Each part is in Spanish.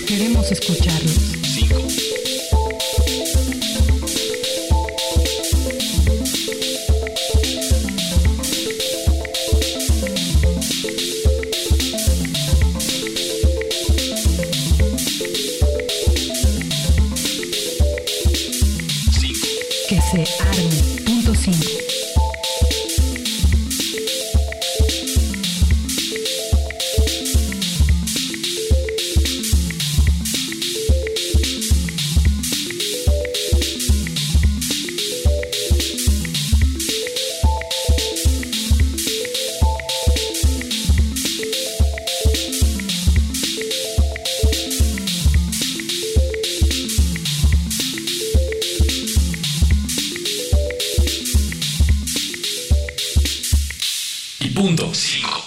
Queremos escucharlos. 5. Que se arme. Punto 5. Punto 5.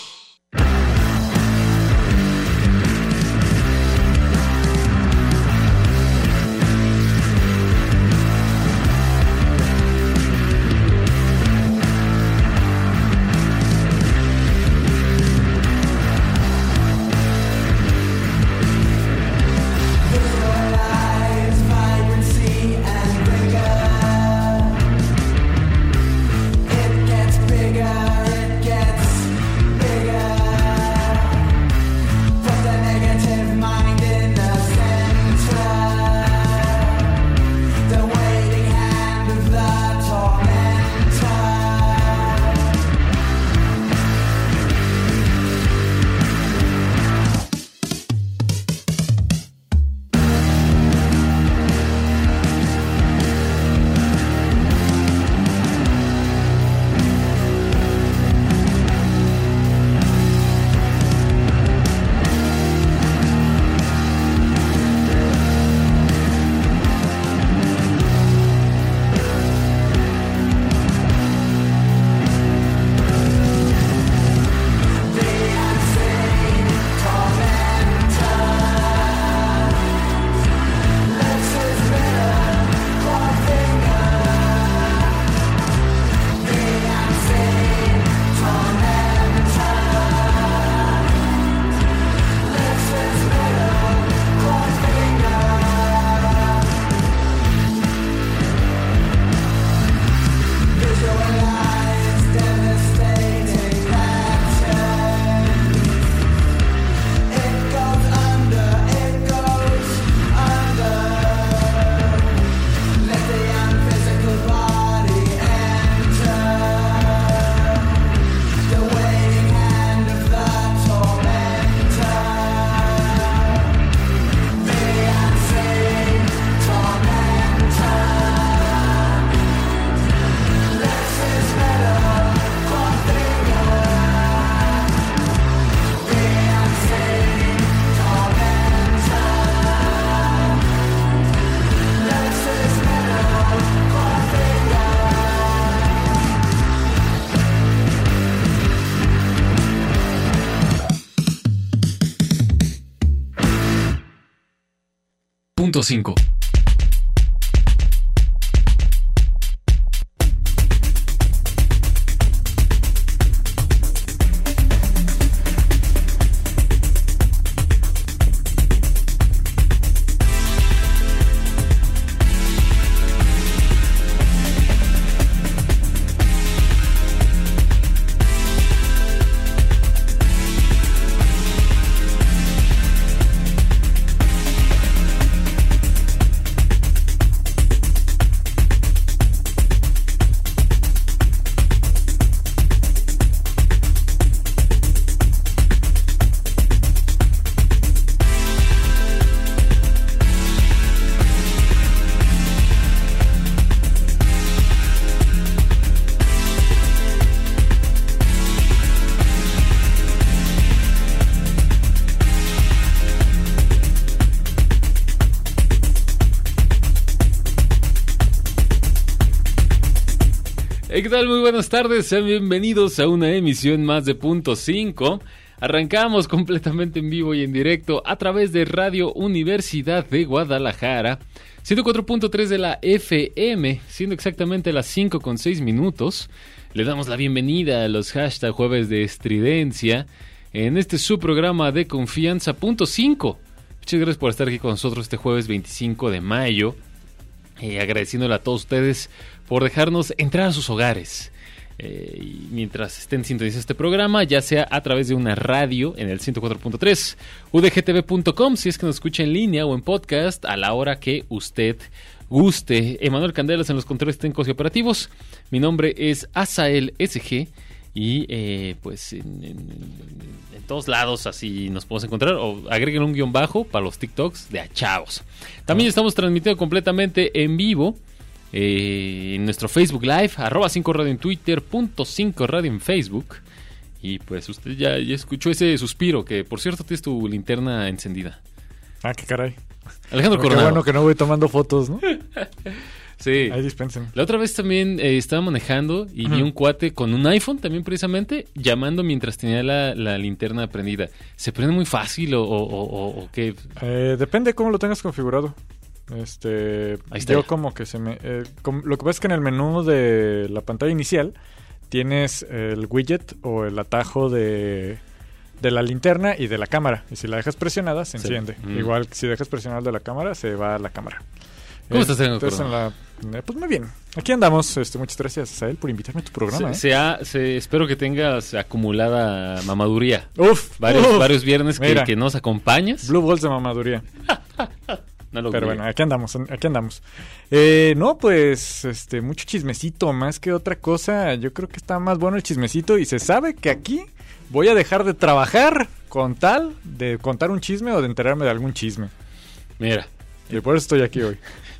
Punto 5. ¿Qué tal? Muy buenas tardes, sean bienvenidos a una emisión más de Punto 5. Arrancamos completamente en vivo y en directo a través de Radio Universidad de Guadalajara, 104.3 de la FM, siendo exactamente las 5:06. Le damos la bienvenida a los hashtag Jueves de Estridencia en este su programa de confianza Punto 5. Muchas gracias por estar aquí con nosotros este jueves 25 de mayo. Agradeciéndole a todos ustedes por dejarnos entrar a sus hogares. Y mientras estén sintonizando este programa, ya sea a través de una radio en el 104.3, udgtv.com, si es que nos escucha en línea o en podcast, a la hora que usted guste. Emanuel Candelas en los controles técnicos y operativos. Mi nombre es Asael SG. Y pues en todos lados así nos podemos encontrar. O agreguen un guión bajo para los TikToks de achavos. También estamos transmitiendo completamente en vivo en nuestro Facebook Live, @5radio en Twitter, .5radio en Facebook. Y pues usted ya escuchó ese suspiro, que por cierto tienes tu linterna encendida. Ah, qué caray. Alejandro Qué Coronado. bueno que no voy tomando fotos, ¿no? Sí. Ahí dispensen. La otra vez también estaba manejando y vi un cuate con un iPhone también precisamente llamando mientras tenía la linterna prendida. ¿Se prende muy fácil o qué? Depende cómo lo tengas configurado. Ahí está. Yo como que lo que pasa es que en el menú de la pantalla inicial tienes el widget o el atajo de la linterna y de la cámara. Y si la dejas presionada, se enciende. Igual si dejas presionado el de la cámara, se va a la cámara. ¿Cómo estás, Pues muy bien. Aquí andamos. Muchas gracias a él por invitarme a tu programa. Espero que tengas acumulada mamaduría. Varios viernes que nos acompañas. Blue balls de mamaduría. Pero bueno, aquí andamos. No, pues, mucho chismecito, más que otra cosa. Yo creo que está más bueno el chismecito y se sabe que aquí voy a dejar de trabajar con tal de contar un chisme o de enterarme de algún chisme. Mira. Y por eso estoy aquí hoy.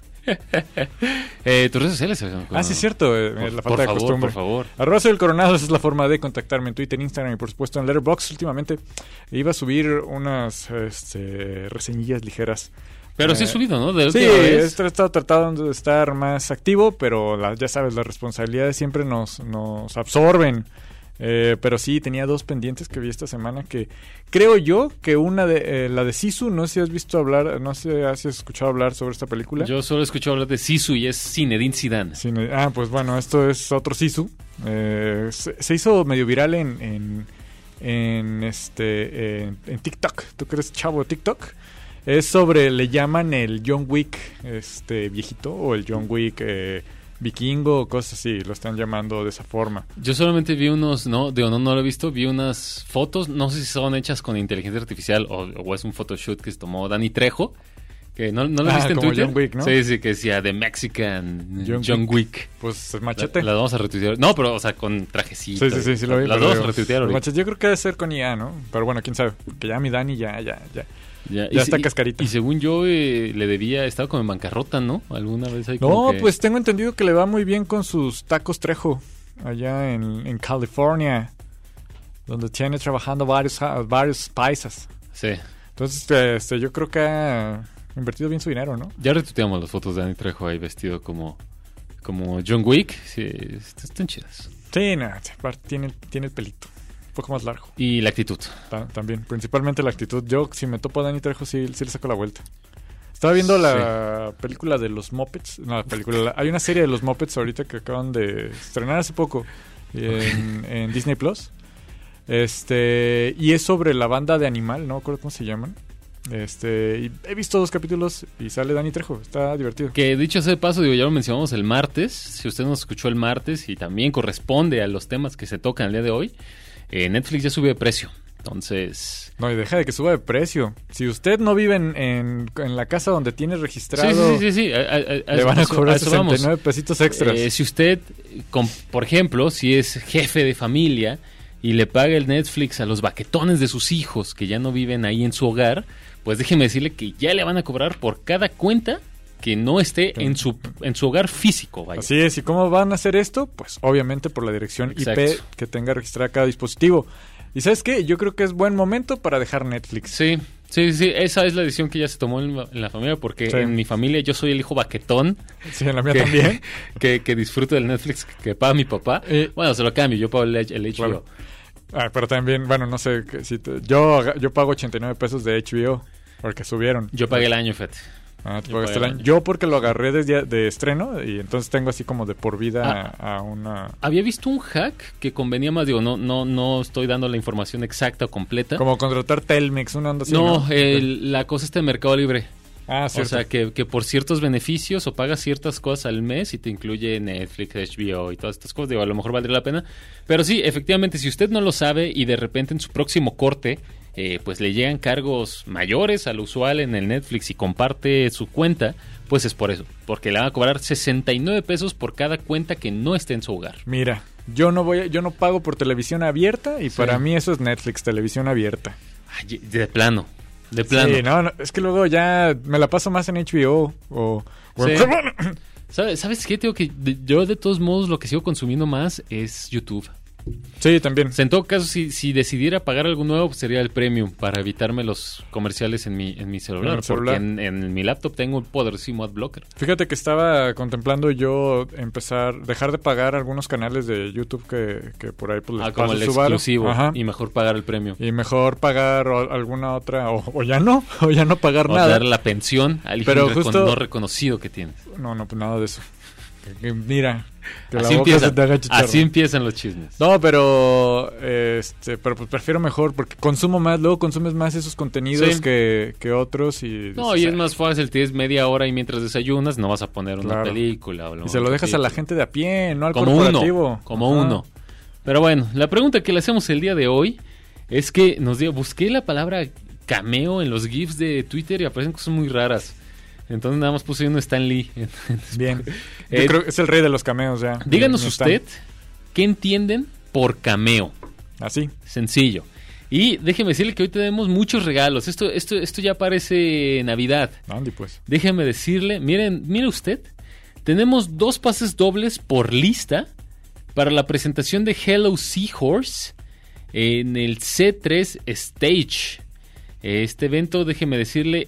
Tus redes sociales. Sí, es cierto. La falta de costumbre. Por favor. @soy el Coronado, esa es la forma de contactarme en Twitter, Instagram y por supuesto en Letterboxd. Últimamente iba a subir unas reseñillas ligeras. Pero sí he subido, ¿no? Sí, he estado tratando de estar más activo, pero ya sabes, las responsabilidades siempre nos absorben. Pero sí, tenía 2 pendientes que vi esta semana que creo yo que una de la de Sisu, no sé si has visto hablar, no sé si has escuchado hablar sobre esta película. Yo solo he escuchado hablar de Sisu y es Zinedine Zidane. Pues bueno, esto es otro Sisu. Se hizo medio viral en TikTok. ¿Tú crees chavo de TikTok? Es sobre, le llaman el John Wick viejito o el John Wick vikingo o cosas así, lo están llamando de esa forma. Yo solamente vi no lo he visto, vi unas fotos, no sé si son hechas con inteligencia artificial o es un photoshoot que se tomó Dani Trejo, que no lo viste en como Twitter. John Wick, ¿no? Sí, que decía The Mexican John Wick. Pues machete. La vamos a retuitear. No, pero o sea, con trajecito. Sí, lo vi. Las vamos a retuitear ahorita. Machete, yo creo que debe ser con IA, ¿no? Pero bueno, quién sabe, que ya mi Dani ya está cascarita. Y según yo le debía, estaba como en bancarrota, ¿no? Alguna vez ahí pues tengo entendido que le va muy bien con sus tacos Trejo allá en California, donde tiene trabajando varios paisas. Sí. Entonces, yo creo que ha invertido bien su dinero, ¿no? Ya retuiteamos las fotos de Dani Trejo ahí vestido como John Wick. Sí, están chidas. Sí, tiene el pelito un poco más largo. Y la actitud. También, principalmente la actitud. Yo, si me topo a Dani Trejo, sí le saco la vuelta. Estaba viendo la película de los Muppets. No, hay una serie de los Muppets ahorita que acaban de estrenar hace poco en Disney Plus. Y es sobre la banda de Animal, no me acuerdo cómo se llaman. Y he visto 2 capítulos y sale Dani Trejo, está divertido. Que dicho sea de paso, ya lo mencionamos el martes. Si usted nos escuchó el martes y también corresponde a los temas que se tocan el día de hoy, Netflix ya subió de precio. Entonces... No, y deja de que suba de precio. Si usted no vive en la casa donde tiene registrado... Sí. Le van a cobrar 69 pesitos extras. Si usted, por ejemplo, si es jefe de familia y le paga el Netflix a los baquetones de sus hijos que ya no viven ahí en su hogar, pues déjeme decirle que ya le van a cobrar por cada cuenta que no esté en su hogar físico. Vaya. Así es. ¿Y cómo van a hacer esto? Pues obviamente por la dirección IP que tenga registrada cada dispositivo. ¿Y sabes qué? Yo creo que es buen momento para dejar Netflix. Sí. Esa es la decisión que ya se tomó en la familia, porque en mi familia yo soy el hijo baquetón. Sí, en la mía también. Que disfruto del Netflix que paga mi papá. Bueno, se lo cambio, yo pago el HBO. Claro. Pero también, bueno, no sé, yo pago 89 pesos de HBO, porque subieron. Yo pagué el año, fíjate. Ah, te Y pagaste el pagué el año. Yo porque lo agarré de estreno y entonces tengo así como de por vida a una... Había visto un hack que convenía más, digo, no estoy dando la información exacta o completa. Como contratar Telmex, una onda así, No, la cosa está en Mercado Libre. Ah, O cierto. sea, que por ciertos beneficios o pagas ciertas cosas al mes y te incluye Netflix, HBO y todas estas cosas, digo, a lo mejor valdría la pena. Pero sí, efectivamente, si usted no lo sabe y de repente en su próximo corte, pues le llegan cargos mayores al usual en el Netflix y comparte su cuenta, pues es por eso. Porque le van a cobrar 69 pesos por cada cuenta que no esté en su hogar. Mira, yo no pago por televisión abierta y Sí. para mí eso es Netflix, televisión abierta. Ay, de plano. De plano. Sí, no, es que luego ya me la paso más en HBO o Sí. en- ¿Sabes qué? Tengo que yo de todos modos lo que sigo consumiendo más es YouTube. Sí, también. O sea, en todo caso, si decidiera pagar algo nuevo, pues sería el Premium para evitarme los comerciales en mi celular. En el celular. Porque en mi laptop tengo un poderosísimo adblocker. Fíjate que estaba contemplando yo dejar de pagar algunos canales de YouTube que por ahí pues les Como paso el su varo. exclusivo. Ajá. Y mejor pagar el Premium. Y mejor pagar alguna otra, o ya no pagar O nada. dar la pensión al Pero hijo justo- no reconocido que tienes. No, pues nada de eso. Mira, que la Así, boca se te haga chicharrón. así empiezan los chismes. No, pero pues prefiero mejor porque consumo más, luego consumes más esos contenidos Sí. que otros y No, y es más fácil, tienes media hora y mientras desayunas no vas a poner una Claro. película. O y se lo dejas a la película. gente de a pie, no al Como corporativo. como Ajá. uno. Pero bueno, la pregunta que le hacemos el día de hoy es que busqué la palabra cameo en los GIFs de Twitter y aparecen cosas muy raras. Entonces nada más puse uno Stan Lee. Bien. Yo Eh, creo que es el rey de los cameos ya. Díganos No están. usted qué entienden por cameo. Así. Sencillo. Y déjeme decirle que hoy tenemos muchos regalos. Esto ya parece Navidad. Andy, pues. Déjeme decirle, mire usted, tenemos 2 pases dobles por lista para la presentación de Hello Seahorse en el C3 Stage. Este evento, déjeme decirle,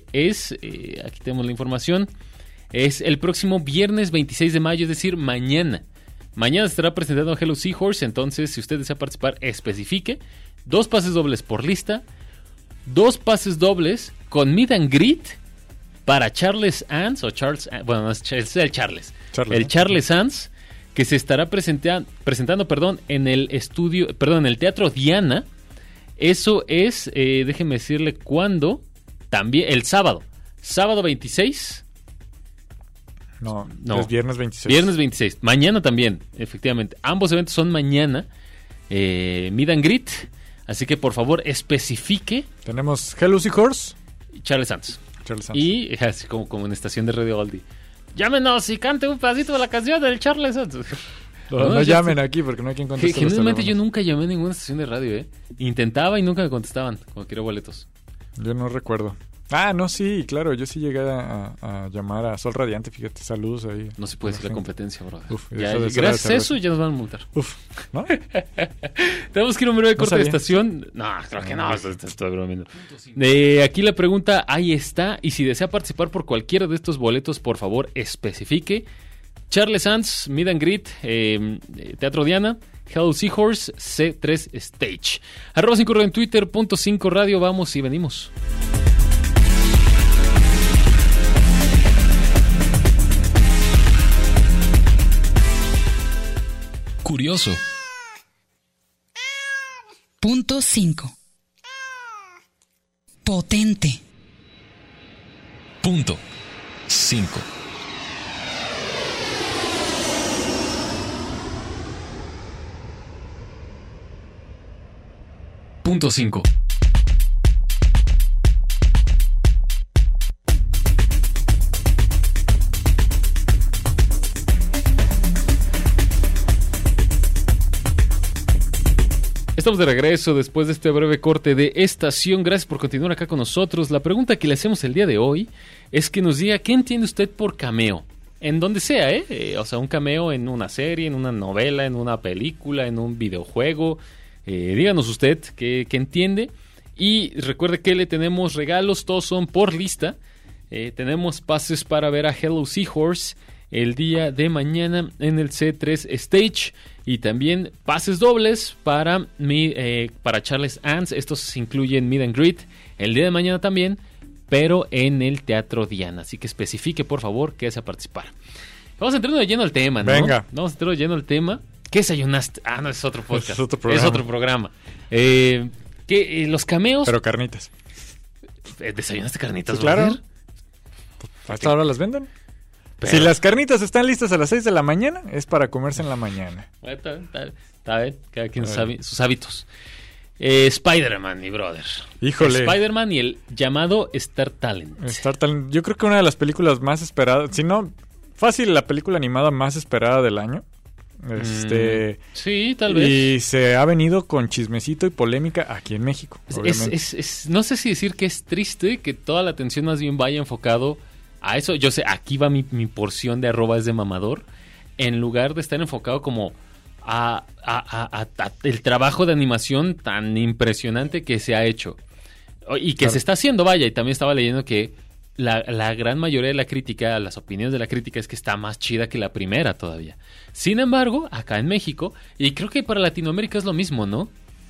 aquí tenemos la información, es el próximo viernes 26 de mayo, es decir, mañana. Mañana se estará presentando Hello Seahorse, entonces si usted desea participar, especifique. 2 pases dobles por lista, 2 pases dobles con Meet and Greet para Charles Ans, o Charles, bueno, es el Charles. Charles, El ¿no? Charles Ans, que se estará presentando, en el en el Teatro Diana. Eso es, déjeme decirle cuándo, también el sábado 26. No, No. es viernes 26. Viernes 26. Mañana también, efectivamente. Ambos eventos son mañana. Meet and Greet. Así que por favor especifique Tenemos Hello Seahorse. Charles Sanz. Charles Sanz. Y así como en estación de Radio Oldie. Llámenos y cante un pedacito de la canción del Charles Sanz. No llamen aquí porque no hay quien conteste. los Generalmente yo teléfonos. nunca llamé a ninguna estación de radio, Intentaba y nunca me contestaban cuando quería boletos. Yo no recuerdo. Ah, no, sí, claro. Yo sí llegué a llamar a Sol Radiante, fíjate. Saludos ahí. No se puede decir la gente. competencia, brother. Uf, Ya, eso de ser gracias a de eso cerveza. ya nos van a multar. Uf, ¿no? Tenemos que ir a un breve No corte de sabía. estación. No, creo que no, estoy bromeando. Aquí la pregunta, ahí está. Y si desea participar por cualquiera de estos boletos, por favor, especifique. Charles Sanz, Meet and Greet, Teatro Diana, Hello Seahorse, C3 Stage. @5 en Twitter, .5 Radio, vamos y venimos. Curioso. Punto 5. Potente. Punto 5. Punto 5. Estamos de regreso después de este breve corte de estación. Gracias por continuar acá con nosotros. La pregunta que le hacemos el día de hoy es que nos diga qué entiende usted por cameo. En donde sea, o sea, un cameo en una serie, en una novela, en una película, en un videojuego. Díganos usted qué entiende. Y recuerde que le tenemos regalos, todos son por lista. Tenemos pases para ver a Hello Seahorse el día de mañana en el C3 Stage. Y también pases dobles para Charles Ans. Estos incluyen Meet and Greet el día de mañana también. pero en el Teatro Diana. Así que especifique, por favor, que desea participar. Vamos a entrar de lleno al tema, ¿no? Venga. Vamos a entrar de lleno al tema. ¿Qué desayunaste? Ah, no, es otro podcast. Es otro programa. Es otro programa. Los cameos... Pero carnitas. ¿Desayunaste carnitas? Sí, claro. Brother? ¿Hasta ahora las venden? Pero- Si las carnitas están listas a las 6 de la mañana, es para comerse en la mañana. Está bien, cada quien sabe sus hábitos. Spider-Man, mi brother. Híjole. Spider-Man y el llamado Star Talent. Yo creo que una de las películas más esperadas, si no, fácil la película animada más esperada del año. Sí, tal vez. Y se ha venido con chismecito y polémica aquí en México. Obviamente. No sé si decir que es triste que toda la atención más bien vaya enfocado a eso. Yo sé, aquí va mi porción de @ de mamador, en lugar de estar enfocado como a el trabajo de animación tan impresionante que se ha hecho y que se está haciendo, vaya. Y también estaba leyendo que la gran mayoría de la crítica, las opiniones de la crítica es que está más chida que la primera todavía. Sin embargo, acá en México, y creo que para Latinoamérica es lo mismo, ¿no?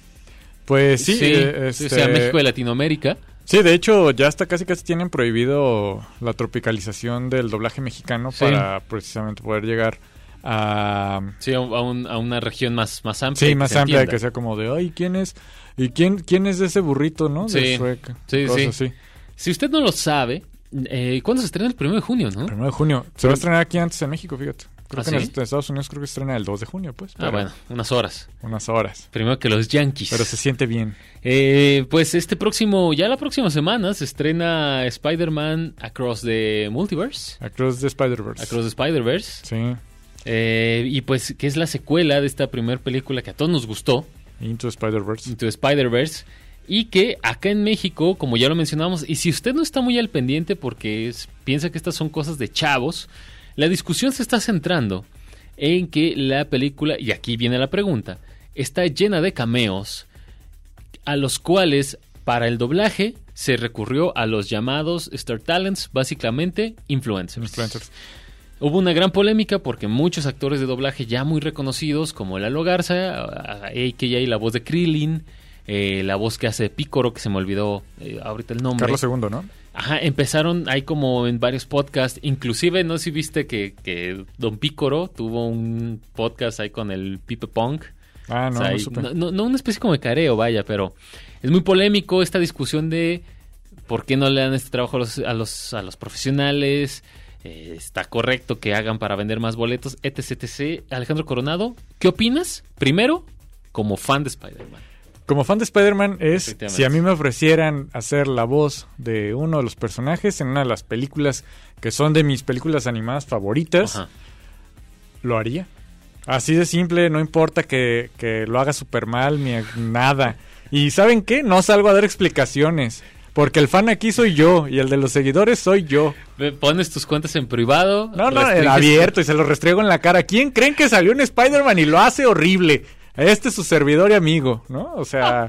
Pues sí. O sea, México y Latinoamérica. Sí, de hecho, ya hasta casi tienen prohibido la tropicalización del doblaje mexicano para precisamente poder llegar a... Sí, a una región más amplia. Sí, más amplia, que sea como de, ay, ¿quién es? ¿Y quién es de ese burrito, no? De Sí, Shrek, sí. cosas así. Si usted no lo sabe, ¿cuándo se estrena? El 1 de junio, ¿no? 1 de junio. Se va a estrenar aquí antes en México, fíjate. Creo que ¿sí? en Estados Unidos creo que se estrena el 2 de junio, pues. Bueno, unas horas. Unas horas. Primero que los Yankees. Pero se siente bien. Pues ya la próxima semana se estrena Spider-Man Across the Multiverse. Across the Spider-Verse. Across the Spider-Verse. Sí. Y pues que es la secuela de esta primera película que a todos nos gustó. Into Spider-Verse. Into Spider-Verse. Y que acá en México, como ya lo mencionamos, y si usted no está muy al pendiente porque piensa que estas son cosas de chavos, la discusión se está centrando en que la película, y aquí viene la pregunta, está llena de cameos a los cuales para el doblaje se recurrió a los llamados Star Talents, básicamente influencers. Hubo una gran polémica porque muchos actores de doblaje ya muy reconocidos, como Lalo Garza, a.k.a. la voz de Krillin, la voz que hace Pícoro, que se me olvidó ahorita el nombre. Carlos II, ¿no? Ajá, empezaron ahí como en varios podcasts, inclusive no sé si viste que Don Pícoro tuvo un podcast ahí con el Pipe Punk. Ah, no, o sea, no supe. no una especie como de careo, vaya, pero es muy polémico esta discusión de por qué no le dan este trabajo a los profesionales, está correcto que hagan para vender más boletos, etc. Alejandro Coronado, ¿qué opinas? Primero, como fan de Spider-Man. Como fan de Spider-Man es, si a mí me ofrecieran hacer la voz de uno de los personajes en una de las películas que son de mis películas animadas favoritas, Ajá. Lo haría. Así de simple, no importa que lo haga súper mal ni nada. Y ¿saben qué? No salgo a dar explicaciones, porque el fan aquí soy yo y el de los seguidores soy yo. Pones tus cuentas en privado. No, abierto y se lo restriego en la cara. ¿Quién creen que salió en Spider-Man y lo hace horrible? Este es su servidor y amigo, ¿no? O sea,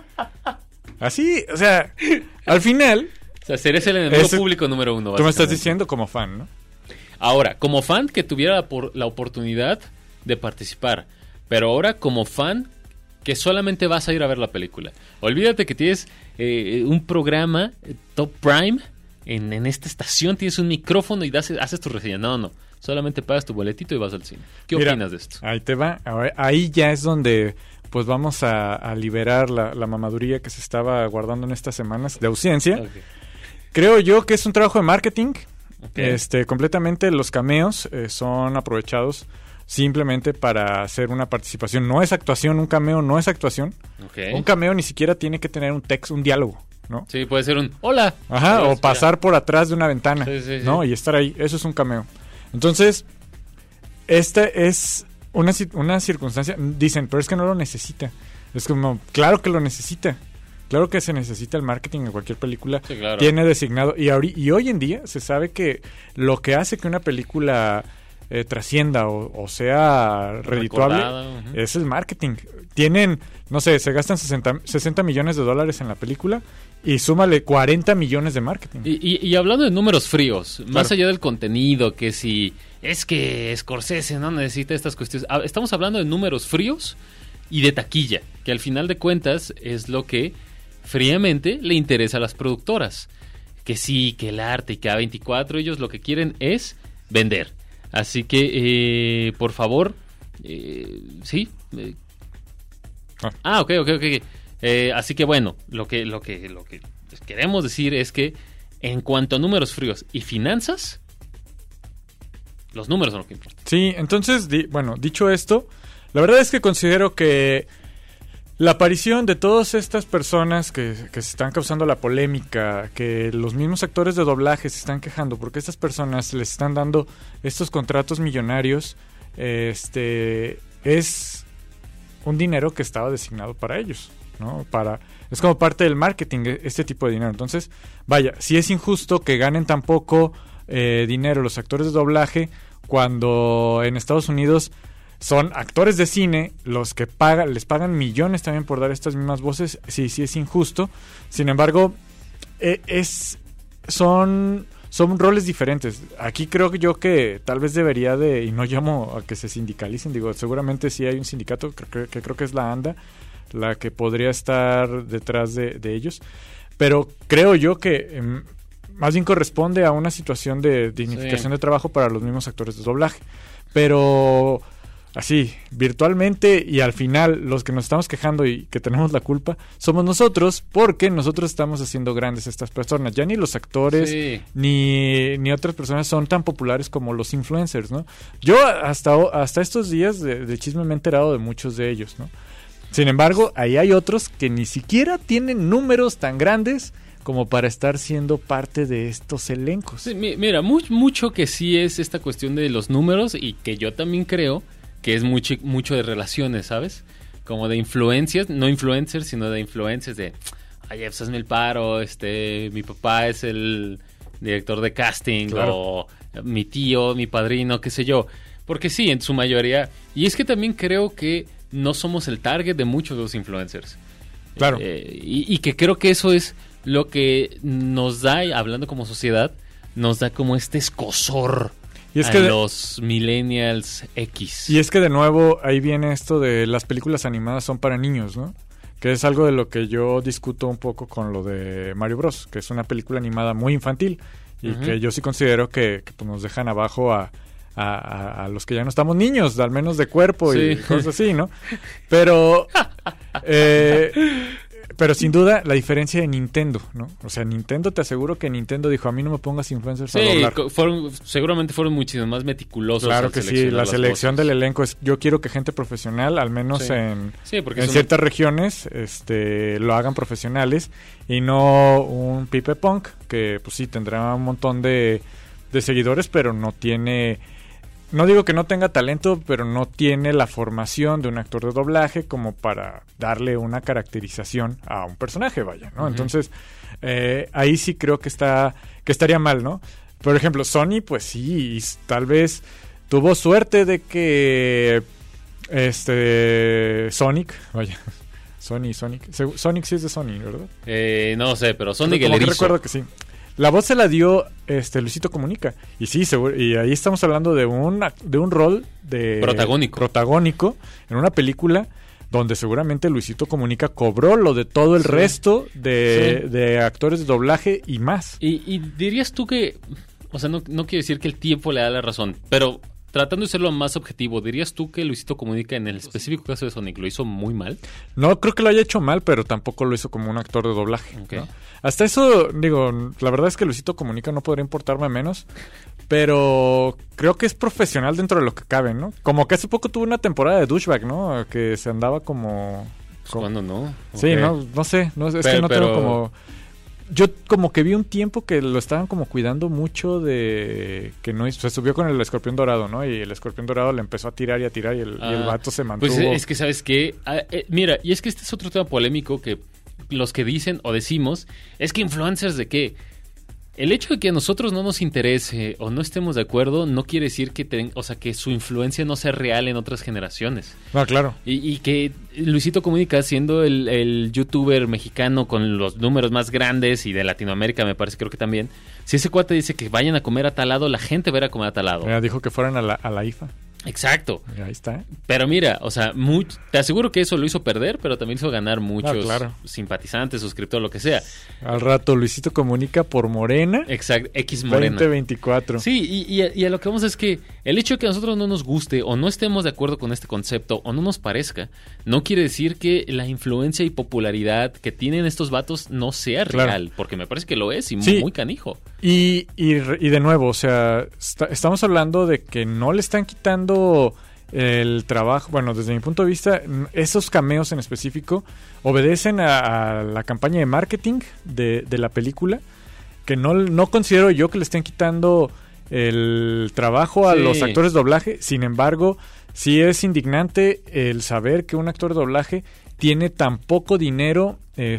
así, o sea, al final... O sea, serías el enemigo público número 1. Tú me estás diciendo como fan, ¿no? Ahora, como fan que tuviera la oportunidad de participar, pero ahora como fan que solamente vas a ir a ver la película. Olvídate que tienes un programa Top Prime en esta estación, tienes un micrófono y haces tu reseña. No. Solamente pagas tu boletito y vas al cine. ¿Qué opinas de esto? Ahí te va. Ahí ya es donde pues vamos a liberar la mamaduría que se estaba guardando en estas semanas de ausencia. Okay. Creo yo que es un trabajo de marketing. Okay. Completamente los cameos son aprovechados simplemente para hacer una participación. No es actuación, un cameo no es actuación. Okay. Un cameo ni siquiera tiene que tener un texto, un diálogo, ¿no? Sí, puede ser un hola. Ajá, o pasar por atrás de una ventana, sí. ¿no? Y estar ahí. Eso es un cameo. Entonces, esta es una circunstancia. Dicen, pero es que no lo necesita. Es como, claro que lo necesita. Claro que se necesita el marketing en cualquier película. Sí, claro. Tiene designado. Y hoy en día se sabe que lo que hace que una película trascienda o sea redituable es el marketing. Tienen, no sé, se gastan 60 millones de dólares en la película y súmale 40 millones de marketing. Y hablando de números fríos, claro, más allá del contenido, que si es que Scorsese no necesita estas cuestiones, estamos hablando de números fríos y de taquilla, que al final de cuentas es lo que fríamente le interesa a las productoras. que sí, que el arte y que A24, ellos lo que quieren es vender. Así que, por favor, sí. Ok. Así que bueno, lo que queremos decir es que en cuanto a números fríos y finanzas, los números son lo que importa. Sí, entonces, dicho esto, la verdad es que considero que la aparición de todas estas personas que se están causando la polémica, que los mismos actores de doblaje se están quejando porque estas personas les están dando estos contratos millonarios, es un dinero que estaba designado para ellos, ¿no? Es como parte del marketing este tipo de dinero. Entonces, vaya, sí es injusto que ganen tan poco dinero los actores de doblaje cuando en Estados Unidos son actores de cine los que les pagan millones también por dar estas mismas voces. Sí es injusto. Sin embargo, son roles diferentes. Aquí creo yo que tal vez debería y no llamo a que se sindicalicen, digo, seguramente sí hay un sindicato, que creo que es la ANDA, la que podría estar detrás de ellos, pero creo yo que más bien corresponde a una situación de dignificación de trabajo para los mismos actores de doblaje. Pero así, virtualmente, y al final los que nos estamos quejando y que tenemos la culpa somos nosotros, porque nosotros estamos haciendo grandes a estas personas. Ya ni los actores ni otras personas son tan populares como los influencers, ¿no? Yo hasta estos días de chisme me he enterado de muchos de ellos, ¿no? Sin embargo, ahí hay otros que ni siquiera tienen números tan grandes como para estar siendo parte de estos elencos. Sí, mira, mucho que sí es esta cuestión de los números, y que yo también creo que es mucho de relaciones, ¿sabes? Como de influencias, no influencers, sino de influencias de, ay, pues hazme el paro, mi papá es el director de casting, claro, o mi tío, mi padrino, qué sé yo. Porque sí, en su mayoría, y es que también creo que no somos el target de muchos de los influencers. Claro. Y que creo que eso es lo que nos da, hablando como sociedad, nos da como este escozor los millennials X. Y es que de nuevo ahí viene esto de las películas animadas son para niños, ¿no? Que es algo de lo que yo discuto un poco con lo de Mario Bros, que es una película animada muy infantil y que yo sí considero que pues, nos dejan abajo a los que ya no estamos niños, al menos de cuerpo y cosas así, ¿no? Pero sin duda la diferencia de Nintendo, ¿no? O sea, Nintendo, te aseguro que Nintendo dijo, a mí no me pongas influencers a doblar. Seguramente fueron muchísimo más meticulosos. Claro que sí, la selección del elenco es, yo quiero que gente profesional, al menos en ciertas regiones, lo hagan profesionales y no un Pipe Punk, que pues sí, tendrá un montón de seguidores, pero no tiene... No digo que no tenga talento, pero no tiene la formación de un actor de doblaje como para darle una caracterización a un personaje, vaya, ¿no? Entonces, ahí sí creo que estaría mal, ¿no? Por ejemplo, Sony, pues sí, tal vez tuvo suerte de que Sonic sí es de Sony, ¿verdad? No sé, pero Sonic el erizo. Recuerdo que sí. La voz se la dio Luisito Comunica. Y sí, y ahí estamos hablando de un rol de protagónico en una película donde seguramente Luisito Comunica cobró lo de todo el resto de actores de doblaje y más. Y dirías tú que, o sea, no quiero decir que el tiempo le da la razón, pero tratando de ser lo más objetivo, ¿dirías tú que Luisito Comunica en el específico caso de Sonic lo hizo muy mal? No creo que lo haya hecho mal, pero tampoco lo hizo como un actor de doblaje, ¿no? Hasta eso, digo, la verdad es que Luisito Comunica no podría importarme menos, pero creo que es profesional dentro de lo que cabe, ¿no? Como que hace poco tuvo una temporada de douchebag, ¿no? Que se andaba como... ¿Cuándo no? Sí, no sé, tengo como... Yo como que vi un tiempo que lo estaban como cuidando mucho de que no se subió con el escorpión dorado, ¿no? Y el escorpión dorado le empezó a tirar y el vato se mantuvo. Pues es que, ¿sabes qué? Mira, y es que este es otro tema polémico que los que dicen o decimos, es que influencers de qué. El hecho de que a nosotros no nos interese o no estemos de acuerdo no quiere decir que su influencia no sea real en otras generaciones. No, claro. Y que Luisito Comunica, siendo el youtuber mexicano con los números más grandes y de Latinoamérica, me parece, creo que también, si ese cuate dice que vayan a comer a tal lado, la gente va a ir a comer a tal lado. Dijo que fueran a la IFA. Exacto. Y ahí está. Pero mira, o sea, te aseguro que eso lo hizo perder, pero también hizo ganar muchos simpatizantes, suscriptores, lo que sea. Al rato Luisito Comunica por Morena. Exacto, X Morena. 2024. Sí, y a lo que vamos es que el hecho de que a nosotros no nos guste o no estemos de acuerdo con este concepto o no nos parezca, no quiere decir que la influencia y popularidad que tienen estos vatos no sea real, porque me parece que lo es y muy canijo. Y de nuevo, o sea, estamos hablando de que no le están quitando el trabajo. Bueno, desde mi punto de vista, esos cameos en específico obedecen a la campaña de marketing de la película, que no considero yo que le estén quitando el trabajo a los actores de doblaje. Sin embargo, sí es indignante el saber que un actor de doblaje tiene tan poco dinero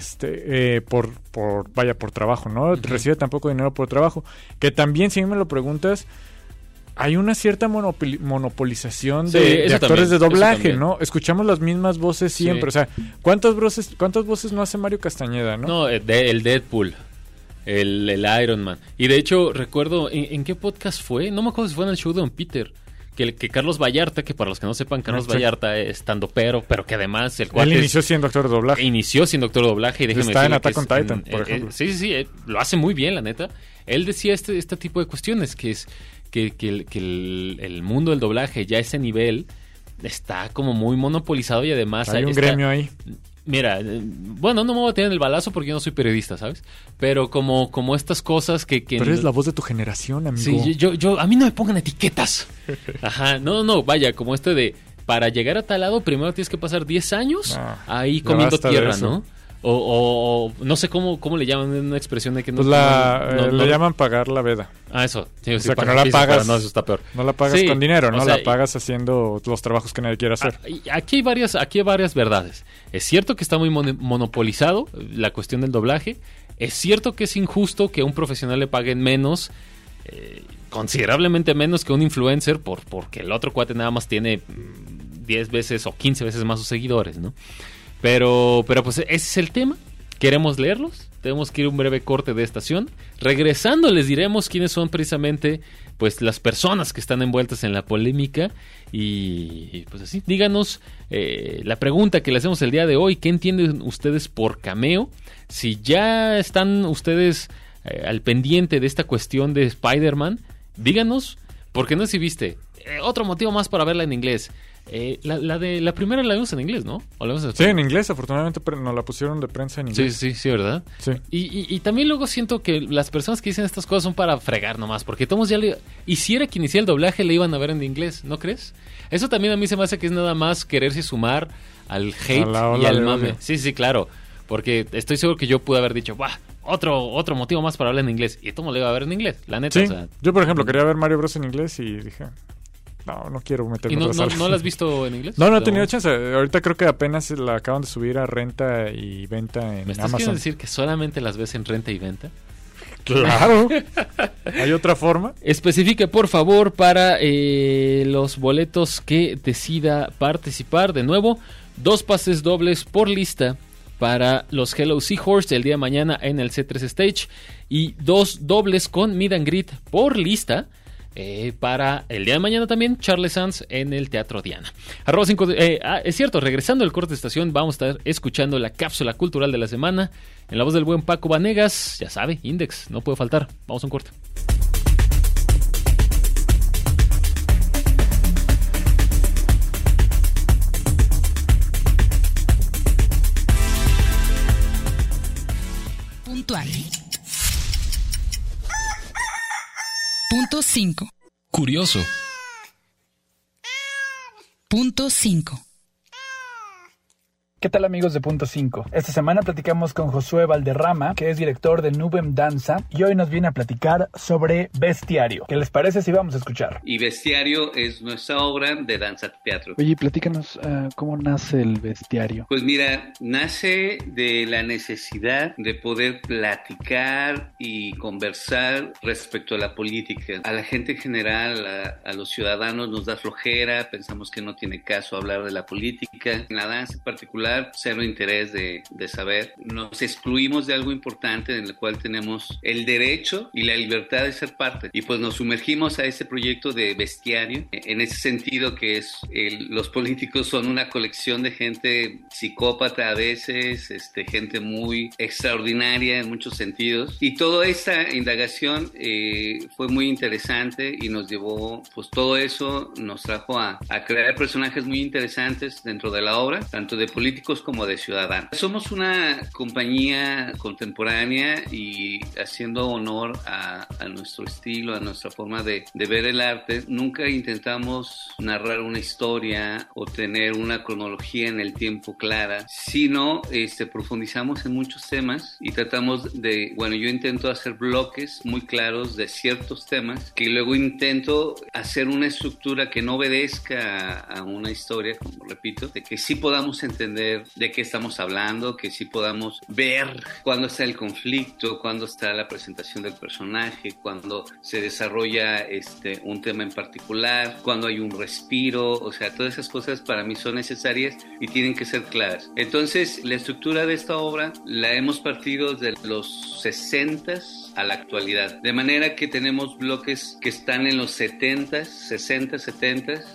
por trabajo, ¿no? Uh-huh. Recibe tan poco dinero por trabajo, que también, si me lo preguntas, hay una cierta monopolización de actores de doblaje, ¿no? Escuchamos las mismas voces siempre. O sea, ¿cuántas voces no hace Mario Castañeda, no? No, el Deadpool, el Iron Man. Y de hecho, recuerdo, ¿en qué podcast fue? No me acuerdo si fue en el show de Don Peter. Que Carlos Vallarta, que para los que no sepan, Carlos Vallarta es estandopero, pero que además el cual inició siendo actor de doblaje. Inició siendo actor de doblaje y déjeme está en Attack on Titan, por ejemplo. Sí, lo hace muy bien, la neta. Él decía este tipo de cuestiones, que es que el mundo del doblaje ya a ese nivel está como muy monopolizado y además hay un gremio ahí. Mira, bueno, no me voy a tener el balazo porque yo no soy periodista, ¿sabes? Pero como estas cosas que Pero eres la voz de tu generación, amigo. Sí, yo a mí no me pongan etiquetas. Ajá, no, vaya, como de para llegar a tal lado primero tienes que pasar 10 años ahí comiendo tierra, ¿no? O no sé cómo le llaman una expresión de que no... Pues le llaman pagar la veda. Ah, eso. Sí, o sea, que no la pagas... No, eso está peor. No la pagas con dinero, ¿no? La pagas haciendo los trabajos que nadie quiere hacer. Aquí hay varias verdades. Es cierto que está muy monopolizado la cuestión del doblaje. Es cierto que es injusto que a un profesional le paguen menos, considerablemente menos que un influencer, porque el otro cuate nada más tiene 10 veces o 15 veces más sus seguidores, ¿no? Pero pues ese es el tema. ¿Queremos leerlos? Tenemos que ir a un breve corte de estación. Regresando les diremos quiénes son precisamente pues las personas que están envueltas en la polémica. Y pues así, díganos la pregunta que le hacemos el día de hoy. ¿Qué entienden ustedes por cameo? Si ya están ustedes al pendiente de esta cuestión de Spider-Man, díganos, porque no sé si viste. Otro motivo más para verla en inglés. La primera la vimos en inglés, ¿no? Sí, en inglés, afortunadamente nos la pusieron de prensa en inglés. Sí, ¿verdad? Sí. Y también luego siento que las personas que dicen estas cosas son para fregar nomás, porque todos ya hiciera que iniciara el doblaje le iban a ver en inglés, ¿no crees? Eso también a mí se me hace que es nada más quererse sumar al hate y al mame. Sí, claro, porque estoy seguro que yo pude haber dicho, ¡buah! Otro motivo más para hablar en inglés, y todo le iba a ver en inglés, la neta. Sí, o sea, yo por ejemplo quería ver Mario Bros en inglés y dije... No quiero meterme en ¿Y no la has visto en inglés? No he tenido chance. Ahorita creo que apenas la acaban de subir a renta y venta en Amazon. ¿Me estás queriendo decir que solamente las ves en renta y venta? Claro. ¿Hay otra forma? Especifique, por favor, para los boletos que decida participar. De nuevo, 2 pases dobles por lista para los Hello Seahorse el día de mañana en el C3 Stage y 2 dobles con Meet and Greet por lista para el día de mañana también Charles Sands en el Teatro Diana. Es cierto, regresando al corte de estación vamos a estar escuchando la cápsula cultural de la semana en la voz del buen Paco Vanegas. Ya sabe, Index, no puede faltar. Vamos a un corte. Puntual. Punto 5. Curioso. Punto 5. ¿Qué tal amigos de Punto 5? Esta semana platicamos con Josué Valderrama, que es director de Nubem Danza, y hoy nos viene a platicar sobre Bestiario. ¿Qué les parece si vamos a escuchar? Y Bestiario es nuestra obra de danza teatro. Oye, platícanos, ¿cómo nace el Bestiario? Pues mira, nace de la necesidad de poder platicar y conversar respecto a la política. A la gente en general, a los ciudadanos nos da flojera, pensamos que no tiene caso hablar de la política. En la danza en particular verdad, cero interés de saber. Nos excluimos de algo importante en el cual tenemos el derecho y la libertad de ser parte. Y pues nos sumergimos a ese proyecto de Bestiario, en ese sentido que es los políticos son una colección de gente psicópata a veces, gente muy extraordinaria en muchos sentidos. Y toda esta indagación fue muy interesante y nos llevó, pues todo eso nos trajo a crear personajes muy interesantes dentro de la obra, tanto de políticos como de ciudadanos. Somos una compañía contemporánea y haciendo honor a nuestro estilo, a nuestra forma de ver el arte. Nunca intentamos narrar una historia o tener una cronología en el tiempo clara, sino profundizamos en muchos temas y tratamos de, yo intento hacer bloques muy claros de ciertos temas que luego intento hacer una estructura que no obedezca a una historia, como repito, de que sí podamos entender de qué estamos hablando, que sí podamos ver cuándo está el conflicto, cuándo está la presentación del personaje, cuándo se desarrolla un tema en particular, cuándo hay un respiro, o sea, todas esas cosas para mí son necesarias y tienen que ser claras. Entonces, la estructura de esta obra la hemos partido de los 60s a la actualidad, de manera que tenemos bloques que están en los 70s, 60, 70s,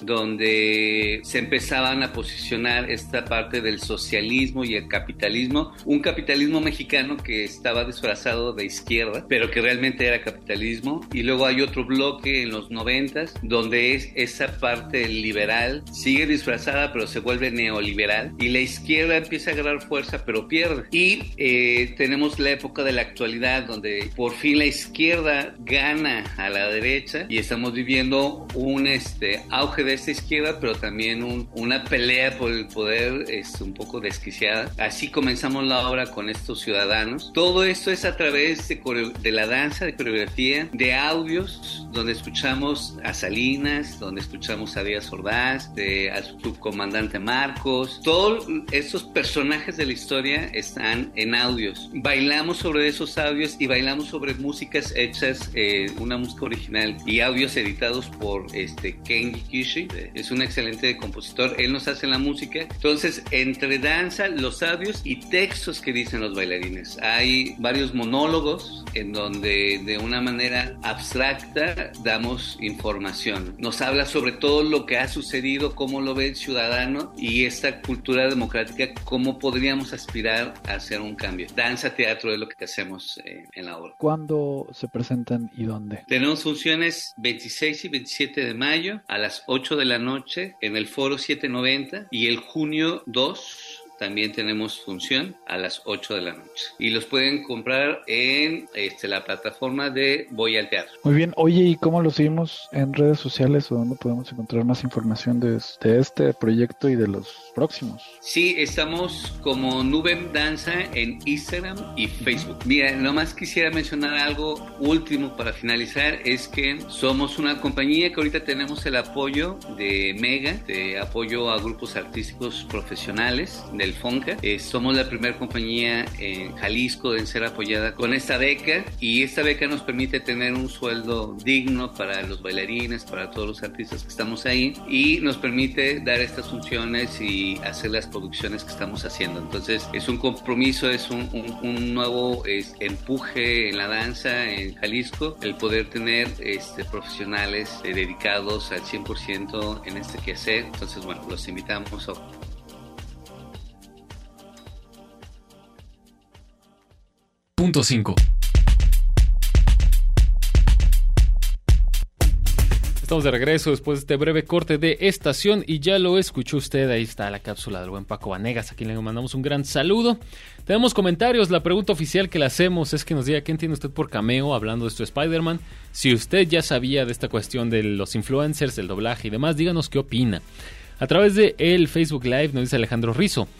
donde se empezaban a posicionar esta parte del socialismo y el capitalismo, un capitalismo mexicano que estaba disfrazado de izquierda, pero que realmente era capitalismo, y luego hay otro bloque en los 90s, donde es esa parte liberal, sigue disfrazada, pero se vuelve neoliberal, y la izquierda empieza a agarrar fuerza, pero pierde, y tenemos la época de la actualidad, donde por fin la izquierda gana a la derecha y estamos viviendo un auge de esta izquierda, pero también una pelea por el poder un poco desquiciada. Así comenzamos la obra con estos ciudadanos. Todo esto es a través de la danza, de coreografía, de audios, donde escuchamos a Salinas, donde escuchamos a Díaz Ordaz, a su subcomandante Marcos. Todos estos personajes de la historia están en audios. Bailamos sobre esos audios y bailamos sobre músicas hechas, una música original y audios editados por Kenji Kishi. Es un excelente compositor, él nos hace la música. Entonces, entre danza, los audios y textos que dicen los bailarines, hay varios monólogos en donde de una manera abstracta damos información. Nos habla sobre todo lo que ha sucedido, cómo lo ve el ciudadano y esta cultura democrática, cómo podríamos aspirar a hacer un cambio. Danza, teatro es lo que hacemos en la obra. ¿Cuándo se presentan y dónde? Tenemos funciones 26 y 27 de mayo a las 8 de la noche en el Foro 790 y el junio 2 también tenemos función a las 8 de la noche. Y los pueden comprar en la plataforma de Voy al Teatro. Muy bien. Oye, ¿y cómo lo seguimos en redes sociales o dónde podemos encontrar más información de este proyecto y de los próximos? Sí, estamos como Nubem Danza en Instagram y Facebook. Mira, nomás quisiera mencionar algo último para finalizar, es que somos una compañía que ahorita tenemos el apoyo de Mega, de apoyo a grupos artísticos profesionales del FONCA. Somos la primera compañía en Jalisco en ser apoyada con esta beca, y esta beca nos permite tener un sueldo digno para los bailarines, para todos los artistas que estamos ahí, y nos permite dar estas funciones y hacer las producciones que estamos haciendo. Entonces es un compromiso, es un nuevo empuje en la danza en Jalisco, el poder tener profesionales dedicados al 100% en este quehacer. Entonces, bueno, los invitamos a... Punto 5. Estamos de regreso después de este breve corte de estación y ya lo escuchó usted, ahí está la cápsula del buen Paco Vanegas, a quien le mandamos un gran saludo. Tenemos comentarios, la pregunta oficial que le hacemos es que nos diga qué entiende usted por cameo hablando de esto de Spider-Man. Si usted ya sabía de esta cuestión de los influencers, del doblaje y demás, díganos qué opina. A través de el Facebook Live nos dice Alejandro Rizzo.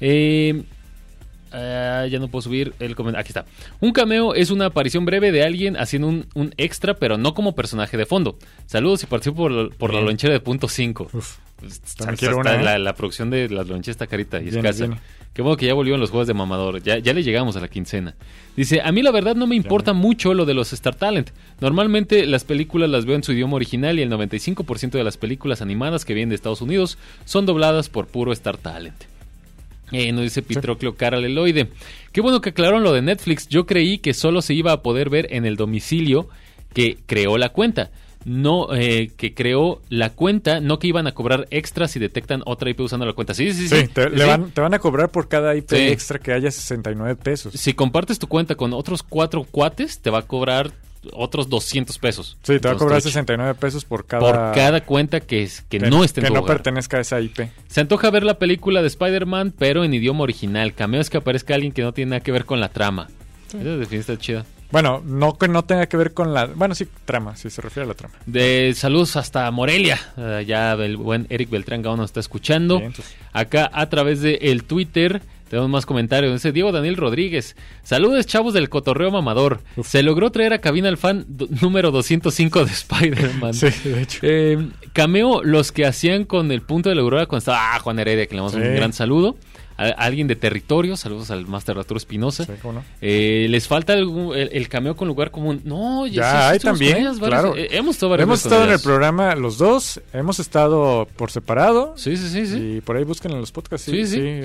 Ya no puedo subir el comentario. Aquí está. Un cameo es una aparición breve de alguien haciendo un extra, pero no como personaje de fondo. Saludos y participo por la lonchera de punto 5. La producción de las loncheras está carita y escasa. Qué bueno que ya volvieron los juegos de mamador. Ya le llegamos a la quincena. Dice, a mí la verdad no me importa mucho lo de los Star Talent. Normalmente las películas las veo en su idioma original y el 95% de las películas animadas que vienen de Estados Unidos son dobladas por puro Star Talent. Nos dice Pitroclio Caraleloide. Qué bueno que aclararon lo de Netflix. Yo creí que solo se iba a poder ver en el domicilio que creó la cuenta. No, que creó la cuenta, no que iban a cobrar extra si detectan otra IP usando la cuenta. Sí. Te van a cobrar por cada IP extra que haya 69 pesos. Si compartes tu cuenta con otros 4 cuates, te va a cobrar otros 200 pesos. Sí, te va a cobrar 69 pesos por cada cuenta que no esté en tu que no hogar. pertenezca a esa IP. Se antoja ver la película de Spider-Man, pero en idioma original. Cameos que aparezca alguien que no tiene nada que ver con la trama. Esa definición está chida. Bueno, no que no tenga que ver con la... Bueno, sí, trama, sí se refiere a la trama. De saludos hasta Morelia. Ya el buen Eric Beltrán Gao nos está escuchando. Bien, acá a través de el Twitter tenemos más comentarios. Dice Diego Daniel Rodríguez. Saludos, chavos del cotorreo mamador. Se logró traer a cabina al fan número 205 de Spider-Man. Sí, de hecho. Cameo los que hacían con el punto de la aurora cuando estaba Juan Heredia, que le damos un gran saludo. Alguien de territorio, saludos al Master Arturo Espinosa. Sí, ¿cómo no? Les falta el cameo con lugar común. No, ya hay también, claro. Hemos estado en el programa los dos, hemos estado por separado. Sí. Y por ahí busquen en los podcasts. Sí.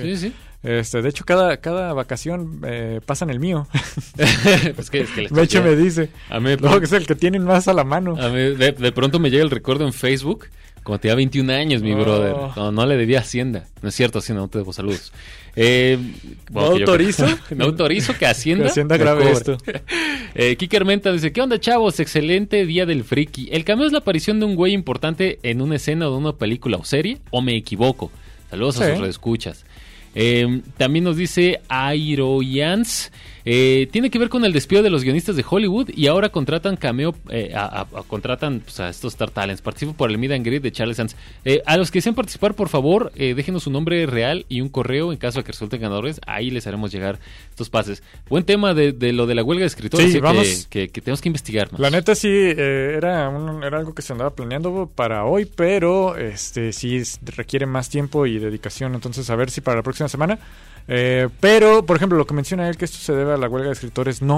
De hecho, cada vacación pasan el mío. Pues que de hecho, me dice. A mí, que es el que tienen más a la mano. A mí, de pronto me llega el recuerdo en Facebook. Como tenía 21 años, mi brother. No le debía Hacienda. No es cierto, Hacienda, no te debo saludos. ¿No autorizo? No autorizo que Hacienda... Que Hacienda grabe esto. Kike Armenta dice, ¿qué onda, chavos? Excelente día del friki. ¿El cameo es la aparición de un güey importante en una escena de una película o serie? ¿O me equivoco? Saludos a sus redescuchas. También nos dice Airoyans, tiene que ver con el despido de los guionistas de Hollywood y ahora contratan cameo, contratan pues, a estos Star Talents. Participo por el Meet and Greet de Charles Sands. A los que desean participar, por favor, déjenos su nombre real y un correo en caso de que resulten ganadores. Ahí les haremos llegar estos pases. Buen tema de lo de la huelga de escritores. Sí, vamos. Que tenemos que investigar más. La neta sí, era algo que se andaba planeando para hoy, pero sí requiere más tiempo y dedicación. Entonces, a ver si para la próxima semana. Pero, por ejemplo, lo que menciona él, que esto se debe a la huelga de escritores, no.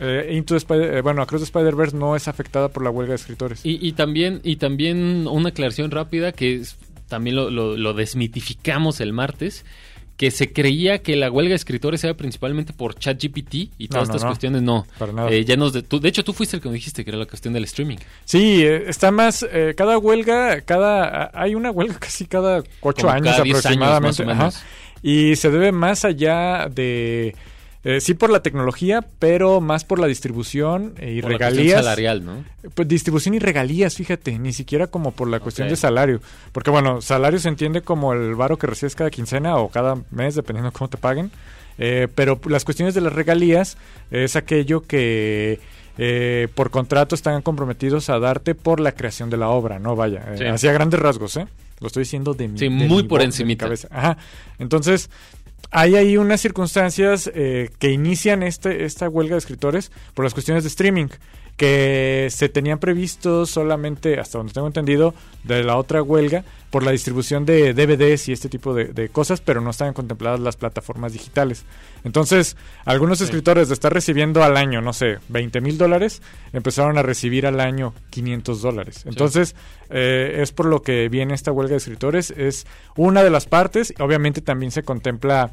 Across the Spider-Verse no es afectada por la huelga de escritores. Y también una aclaración rápida, que también lo desmitificamos el martes, que se creía que la huelga de escritores era principalmente por ChatGPT y todas estas cuestiones, no. Para nada. De hecho, tú fuiste el que me dijiste que era la cuestión del streaming. Sí, está más, cada huelga, hay una huelga casi cada 8 años cada 10 aproximadamente. Años, más o menos. Ajá. Y se debe más allá de... sí por la tecnología, pero más por la distribución y por regalías. La salarial, ¿no? Pues distribución y regalías, fíjate, ni siquiera como por la cuestión de salario. Porque bueno, salario se entiende como el varo que recibes cada quincena o cada mes, dependiendo de cómo te paguen. Pero las cuestiones de las regalías es aquello que... por contrato están comprometidos a darte por la creación de la obra, ¿no? Vaya, así a grandes rasgos, Lo estoy diciendo de mi muy por encimita. Cabeza. Ajá. Entonces, hay ahí unas circunstancias que inician esta huelga de escritores por las cuestiones de streaming, que se tenían previstos solamente, hasta donde tengo entendido, de la otra huelga, por la distribución de DVDs y este tipo de cosas, pero no estaban contempladas las plataformas digitales. Entonces, algunos escritores de estar recibiendo al año, no sé, $20,000, empezaron a recibir al año $500. Entonces, es por lo que viene esta huelga de escritores. Es una de las partes. Obviamente también se contempla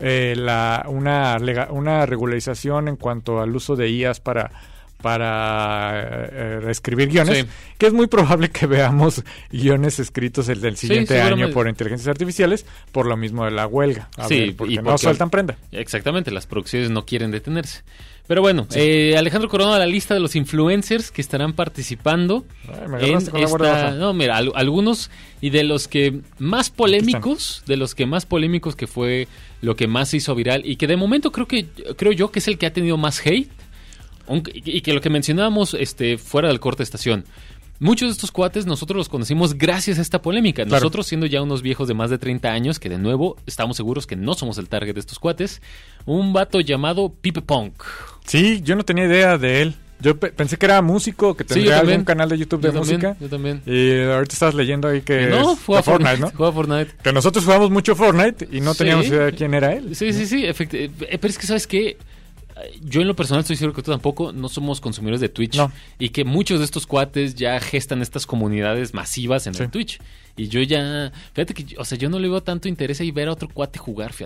una regularización en cuanto al uso de IAs para escribir guiones, que es muy probable que veamos guiones escritos el del siguiente año por inteligencias artificiales, por lo mismo de la huelga. Porque no sueltan prenda. Exactamente, las producciones no quieren detenerse. Pero bueno, Alejandro Coronado a la lista de los influencers que estarán participando en esta... No, mira, algunos y de los que más polémicos, que fue lo que más se hizo viral y que de momento creo yo que es el que ha tenido más hate. Y que lo que mencionábamos fuera del corte de estación, muchos de estos cuates nosotros los conocimos gracias a esta polémica. Claro. Nosotros siendo ya unos viejos de más de 30 años, que de nuevo estamos seguros que no somos el target de estos cuates. Un vato llamado Pipe Punk. Sí, yo no tenía idea de él. Yo pensé que era músico, que tendría algún canal de YouTube de música. Yo también. Y ahorita estabas leyendo ahí que juega Fortnite, ¿no? Juega Fortnite. Que nosotros jugamos mucho Fortnite y no teníamos idea de quién era él. Sí. Pero es que, ¿sabes qué? Yo en lo personal estoy seguro que tú tampoco no somos consumidores de Twitch. No. Y que muchos de estos cuates ya gestan estas comunidades masivas en el Twitch. Y yo ya... Fíjate que, yo no le veo tanto interés ahí ver a otro cuate jugar, fíjate.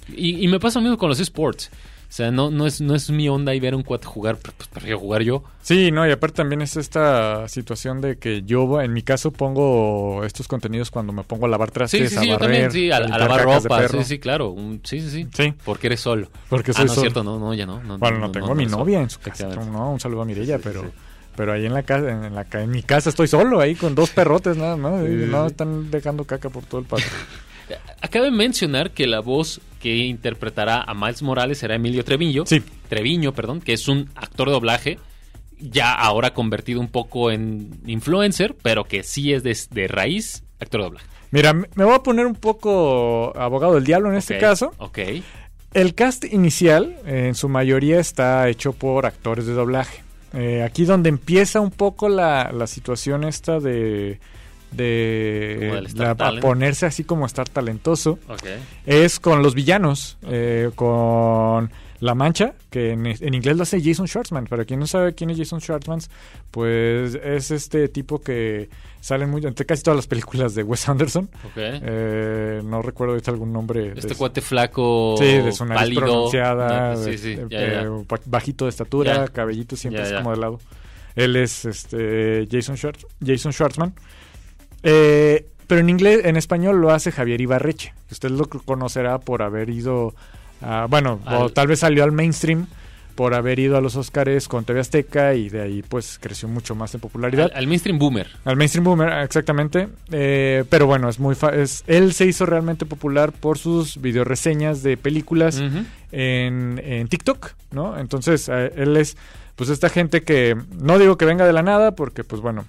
Y me pasa lo mismo con los esports. O sea, no es mi onda y ver a un cuate jugar, pues prefiero jugar yo. Sí, no, y aparte también es esta situación de que yo, en mi caso, pongo estos contenidos cuando me pongo a lavar trastes, Sí, a yo barrer, también, sí, a limpiar lavar cacas de ropa, perro. sí, claro. Sí. Sí. Porque eres solo. Porque soy no es solo. cierto, no, ya no. Bueno, no tengo a mi eres novia solo. en su casa, Efectivamente. no, un saludo a Mireya, Sí, pero... sí. Pero ahí en la casa, en mi casa estoy solo, ahí con 2 perrotes nada más. Sí. No están dejando caca por todo el patio. Acaba de mencionar que la voz que interpretará a Miles Morales será Emilio Treviño. Sí. Treviño, que es un actor de doblaje, ya ahora convertido un poco en influencer, pero que sí es de raíz actor de doblaje. Mira, me voy a poner un poco abogado del diablo en este caso. Ok. El cast inicial, en su mayoría, está hecho por actores de doblaje. Aquí donde empieza un poco la situación esta de Como del Star a Talent. ponerse así como estar talentoso, Ok. es con los villanos, con La Mancha, que en inglés lo hace Jason Schwartzman. Para quien no sabe quién es Jason Schwartzman, pues es este tipo que sale entre casi todas las películas de Wes Anderson. Ok. No recuerdo ahorita algún nombre. Este cuate flaco, Sí, de su nariz pálido. pronunciada, Sí, ya. bajito de estatura, Ya. cabellito siempre Ya, es ya. como de lado. Él es Jason Schwartzman. Pero en inglés, en español lo hace Javier Ibarreche, que usted lo conocerá por haber ido o tal vez salió al mainstream por haber ido a los Óscares con TV Azteca y de ahí pues creció mucho más en popularidad. Al mainstream boomer. Al mainstream boomer, exactamente. Pero bueno, él se hizo realmente popular por sus videoreseñas de películas Ujú. en TikTok, ¿no? Entonces, él es pues esta gente que no digo que venga de la nada porque pues bueno,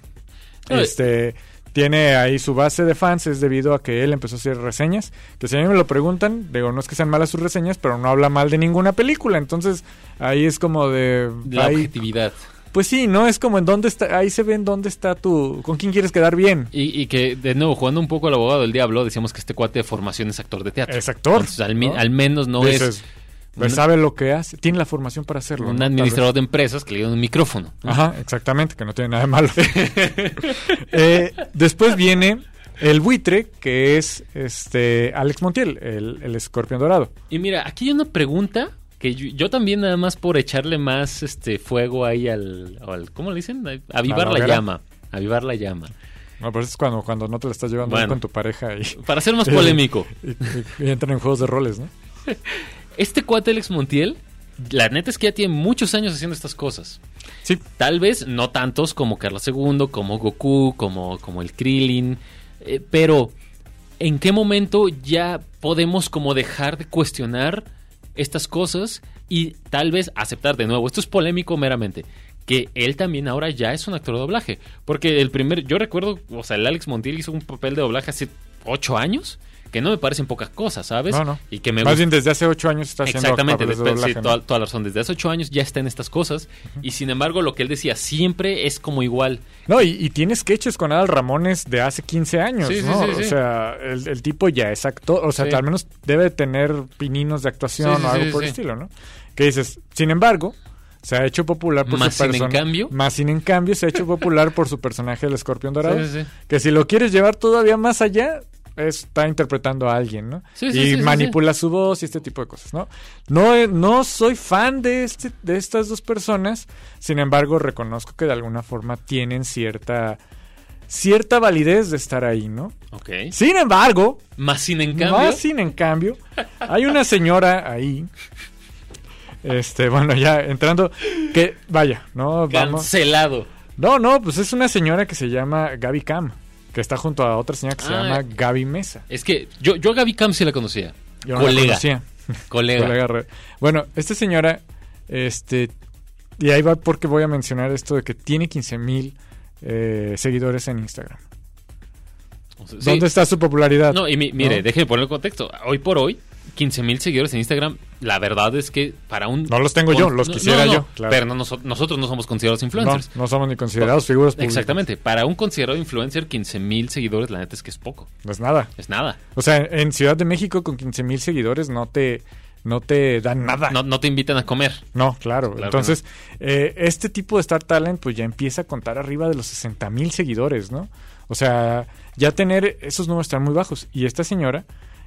tiene ahí su base de fans, es debido a que él empezó a hacer reseñas, que si a mí me lo preguntan, digo, no es que sean malas sus reseñas, pero no habla mal de ninguna película, entonces ahí es como de... La ahí, objetividad. pues sí, ¿no? Es como en dónde está, ahí se ve en dónde está con quién quieres quedar bien. Y que, de nuevo, jugando un poco al abogado del diablo, decíamos que este cuate de formación es actor de teatro. Es actor. Entonces, ¿no? al menos no Dices, pues un- sabe lo que hace, tiene la formación para hacerlo. un ¿no? Tal administrador vez. de empresas que le dio un micrófono. Ajá, exactamente, que no tiene nada de malo. Después viene el buitre, que es Alex Montiel, el escorpión dorado. Y mira, aquí hay una pregunta que yo también, nada más por echarle más fuego ahí al ¿cómo le dicen? Avivar ¿A la la hoguera? llama. Avivar la llama. No, pero eso es cuando no te la estás llevando Bueno. con tu pareja Para ser más polémico, y entran en juegos de roles, ¿no? este cuate Alex Montiel, la neta es que ya tiene muchos años haciendo estas cosas. Sí, Tal vez no tantos como Carlos II, como Goku, como el Krillin, pero ¿en qué momento ya podemos como dejar de cuestionar estas cosas y tal vez aceptar de nuevo? Esto es polémico meramente, que él también ahora ya es un actor de doblaje, porque yo recuerdo, o sea, el Alex Montiel hizo un papel de doblaje hace 8 años, que no me parecen pocas cosas, ¿sabes? No. Y que me más gusta. bien desde hace 8 años está haciendo Exactamente, papeles de doblaje, sí, ¿no? toda la razón. Desde hace 8 años ya está en estas cosas. Y sin embargo, lo que él decía siempre es como igual. No, y tiene sketches con Adal Ramones de hace 15 años, Sí, sí, ¿no? sí, sí. O sea, el tipo ya es actor, o sea, Sí. al menos debe tener pininos de actuación Sí, sí, o algo sí, por sí. el estilo, ¿no? Que dices, sin embargo, se ha hecho popular por Más su sin en persona. cambio. Más sin en cambio, se ha hecho popular por su personaje, el escorpión dorado. Sí, sí, sí. Que si lo quieres llevar todavía más allá, está interpretando a alguien, ¿no? Sí, sí, y sí, sí, manipula su voz y este tipo de cosas, ¿no? No soy fan de estas dos personas, sin embargo, reconozco que de alguna forma tienen cierta validez de estar ahí, ¿no? Ok. Sin embargo, Más sin en cambio. hay una señora ahí, bueno, ya entrando, que vaya, ¿no? Vamos. Cancelado. No, pues es una señora que se llama Gaby Cam, que está junto a otra señora que se llama Gaby Mesa. Es que yo a Gaby Cam sí la conocía. Yo no la conocía. Colega. Bueno, esta señora, y ahí va porque voy a mencionar esto de que tiene 15,000 seguidores en Instagram. O sea, ¿Dónde está su popularidad? No, y mire, ¿no? déjeme poner el contexto. Hoy por hoy, 15,000 seguidores en Instagram, la verdad es que para un... No los tengo yo, los quisiera yo, claro. Pero nosotros no somos considerados influencers. No somos ni considerados figuras públicas. Exactamente. Para un considerado influencer, 15,000 seguidores, la neta es que es poco. No es nada. Es nada. O sea, en Ciudad de México con 15,000 seguidores no te dan nada. No te invitan a comer. No, claro. Claro Entonces, este tipo de Star Talent pues ya empieza a contar arriba de los 60,000 seguidores, ¿no? O sea, ya tener esos números están muy bajos. Y esta señora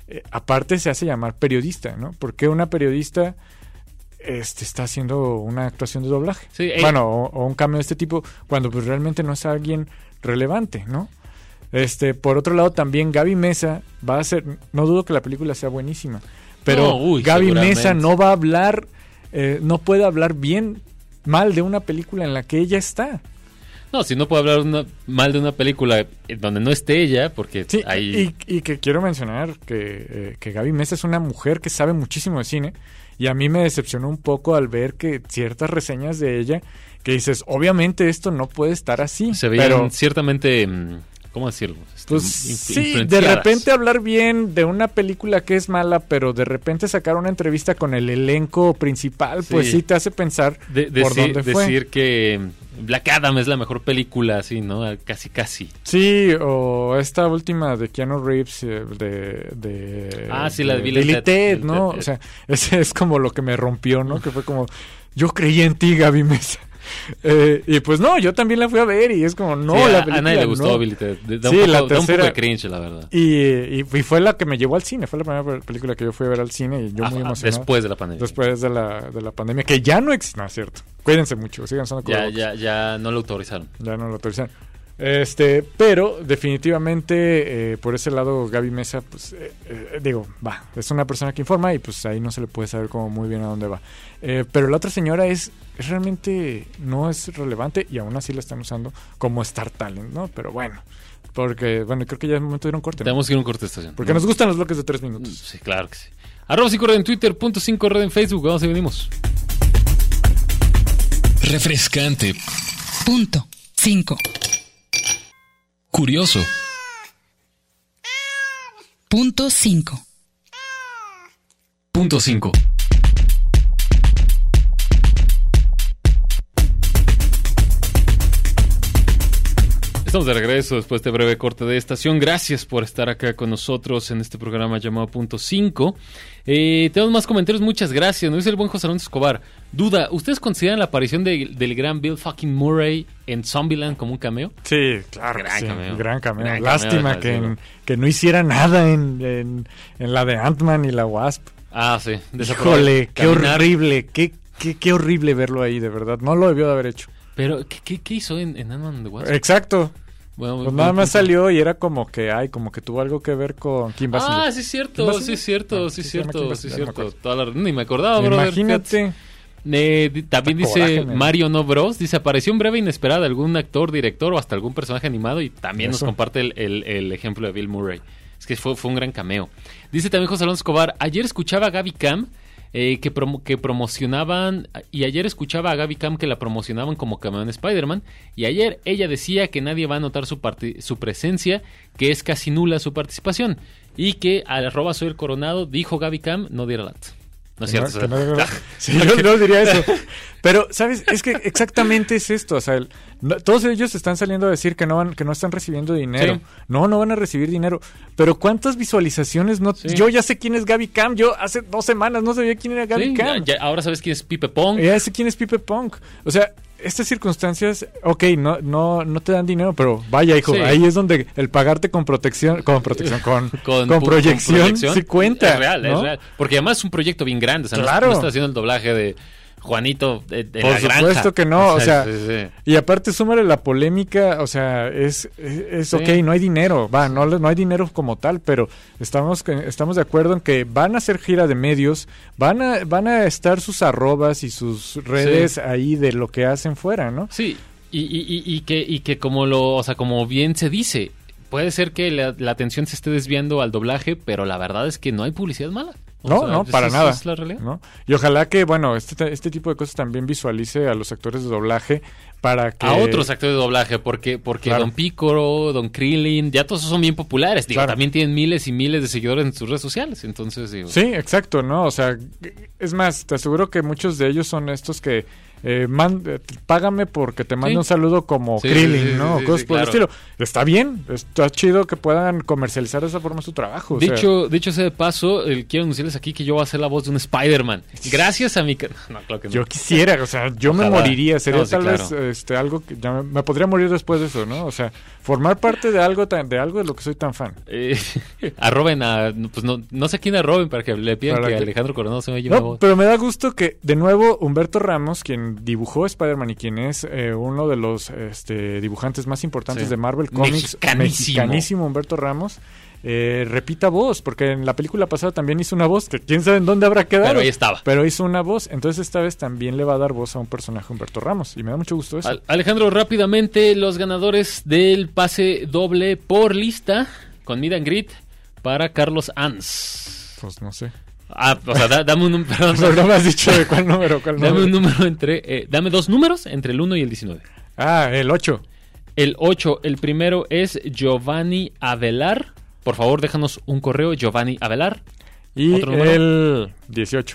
aparte se hace llamar periodista, ¿no? ¿Por qué una periodista está haciendo una actuación de doblaje? Sí, bueno, o un cameo de este tipo, cuando pues realmente no es alguien relevante, ¿no? Por otro lado, también Gaby Mesa va a ser, no dudo que la película sea buenísima, pero Gaby Mesa no va a hablar, no puede hablar mal de una película en la que ella está. No, si no puede hablar mal de una película donde no esté ella, porque sí, ahí... y que quiero mencionar que Gaby Mesa es una mujer que sabe muchísimo de cine, y a mí me decepcionó un poco al ver que ciertas reseñas de ella, que dices, obviamente esto no puede estar así. Se veían ciertamente... ¿Cómo decirlo? Pues sí, de repente hablar bien de una película que es mala, pero de repente sacar una entrevista con el elenco principal, pues sí te hace pensar por dónde fue. Decir que Black Adam es la mejor película, así, ¿no? Casi. Sí, o esta última de Keanu Reeves, sí, la de Billy Ted, ¿no? O sea, ese es como lo que me rompió, ¿no? Que fue como, yo creí en ti, Gaby Mesa. Y pues no, yo también la fui a ver y es como, no, sí, la película a nadie le gustó, no. Billy Ted. Da un poco de cringe, la verdad. Y fue la que me llevó al cine, fue la primera película que yo fui a ver al cine y yo muy emocionado. Después de la pandemia. Después de la pandemia, que ya no existe, no es cierto. Cuídense mucho, sigan usando cubrebocas. Ya no lo autorizaron. Ya no lo autorizaron. Pero definitivamente por ese lado Gaby Mesa, pues es una persona que informa y pues ahí no se le puede saber como muy bien a dónde va. Pero la otra señora realmente no es relevante y aún así la están usando como Star Talent, ¿no? Pero bueno, porque creo que ya es momento de ir a un corte, ¿no? Tenemos que ir a un corte de estación. Porque nos gustan los bloques de 3 minutos. Sí, claro que sí. @5red en Twitter, @5red en Facebook. Vamos y venimos. Refrescante. .5. Curioso. .5. .5. Estamos de regreso después de este breve corte de estación. Gracias por estar acá con nosotros en este programa llamado .5. Tenemos más comentarios, muchas gracias. Nos dice el buen José Alonso Escobar. Duda, ¿ustedes consideran la aparición del gran Bill fucking Murray en Zombieland como un cameo? Sí, claro. Gran cameo. Lástima que no hiciera nada en la de Ant-Man y la Wasp. Ah, sí. Híjole, qué horrible. Qué horrible verlo ahí, de verdad. No lo debió de haber hecho. Pero, ¿qué hizo en Ant-Man and the Wasp? Exacto. Bueno, pues nada más salió y era como que tuvo algo que ver con Kim Basinger. Ah, sí es cierto. Ni me acordaba, brother. Imagínate. También dice Mario No Bros. Dice, aparición breve e inesperada de algún actor, director o hasta algún personaje animado. Y también nos comparte el ejemplo de Bill Murray. Es que fue un gran cameo. Dice también José Alonso Escobar, ayer escuchaba a Gaby Cam que promocionaban, y ayer escuchaba a Gaby Cam que la promocionaban como cameo en Spider-Man, y ayer ella decía que nadie va a notar su presencia, que es casi nula su participación, y que al @soy el Coronado dijo Gaby Cam no diera lata. No es cierto. Sí, yo no diría eso. Pero, ¿sabes? Es que exactamente es esto. O sea, todos ellos están saliendo a decir que no están recibiendo dinero. Sí. No van a recibir dinero. Pero ¿cuántas visualizaciones no? Sí. Yo ya sé quién es Gaby Cam. Yo hace 2 semanas no sabía quién era Gaby Cam. Ahora sabes quién es Pipe Pong. Ya sé quién es Pipe Pong. O sea, estas circunstancias, no te dan dinero, pero vaya, hijo, ahí es donde el pagarte con proyección sí cuenta. Es real, ¿no? Es real. Porque además es un proyecto bien grande, o sea, claro. No está haciendo el doblaje de Juanito de Por la granja. Por supuesto que no, o sea, sí. Y aparte súmale la polémica, o sea, es ok, no hay dinero, no hay dinero como tal, pero estamos de acuerdo en que van a hacer gira de medios, van a estar sus arrobas y sus redes ahí de lo que hacen fuera, ¿no? Sí, y que como bien se dice, puede ser que la atención se esté desviando al doblaje, pero la verdad es que no hay publicidad mala. No, para nada. Es la realidad. ¿No? Y ojalá que, este tipo de cosas también visualice a los actores de doblaje para que... A otros actores de doblaje, porque claro. Don Picoro, Don Krillin, ya todos son bien populares. Digo, también tienen miles y miles de seguidores en sus redes sociales, entonces digo... Sí, exacto, ¿no? O sea, es más, te aseguro que muchos de ellos son estos que págame porque te mando Sí. un saludo como Sí, Krillin, sí, ¿no? sí, Cosas sí, por el claro. estilo. Está bien, está chido que puedan comercializar de esa forma su trabajo. o sea, Dicho sea de paso, quiero anunciarles aquí que yo voy a hacer la voz de un Spider-Man. Gracias a mi... No, claro que no. yo quisiera, o sea, yo me Ojalá. moriría. Sería No, sí, tal claro. vez algo que ya me podría morir después de eso, ¿no? O sea, formar parte de algo de lo que soy tan fan. Arroben a... Pues no sé a quién arroben para que le pidan Para que que- Alejandro Coronado se me lleve una No, voz. pero me da gusto que, de nuevo, Humberto Ramos, quien dibujó Spider-Man y quien es uno de los dibujantes más importantes Sí. de Marvel Comics, mexicanísimo Humberto Ramos, repita voz, porque en la película pasada también hizo una voz que quién sabe en dónde habrá quedado. Pero ahí estaba. Pero hizo una voz, entonces esta vez también le va a dar voz a un personaje Humberto Ramos, y me da mucho gusto eso. Alejandro, rápidamente, los ganadores del pase doble por lista con Meet and Greet para Carlos Ans. Pues no sé. O sea, dame un número. Perdón, Pero no me has dicho de cuál número, dame un número dame dos números entre el 1 y el 19. Ah, el 8. El 8, el primero es Giovanni Avelar. Por favor, déjanos un correo, Giovanni Avelar. Y ¿Otro número? el 18.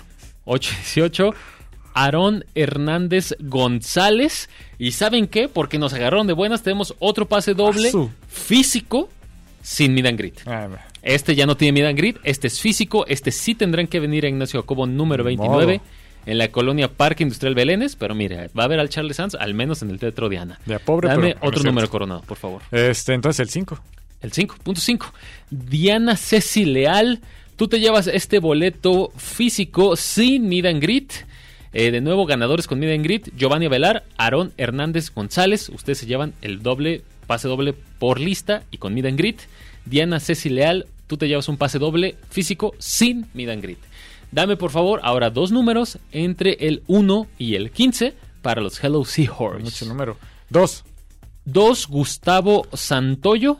818, Aarón Hernández González. ¿Y saben qué? Porque nos agarraron de buenas, tenemos otro pase doble Asu. físico sin Meet and Greet. Este ya no tiene Meet and Greet, este es físico, este sí tendrán que venir a Ignacio Jacobo número 29 en la colonia Parque Industrial Belénes, pero mire, va a haber al Charles Sanz, al menos en el Teatro Diana. De a pobre, Dame pero otro no número, cierto. Coronado, por favor. Entonces el 5. El 5.5. Diana Ceci Leal, tú te llevas este boleto físico sin Meet and Greet. De nuevo, ganadores con Meet and Greet, Giovanni Avelar, Aarón Hernández González. Ustedes se llevan el pase doble por lista y con Meet and Greet. Diana Ceci Leal, tú te llevas un pase doble físico sin Meet and Greet. Dame, por favor, ahora dos números entre el 1 y el 15 para los Hello Seahorse. Mucho número. 2. 2, Gustavo Santoyo.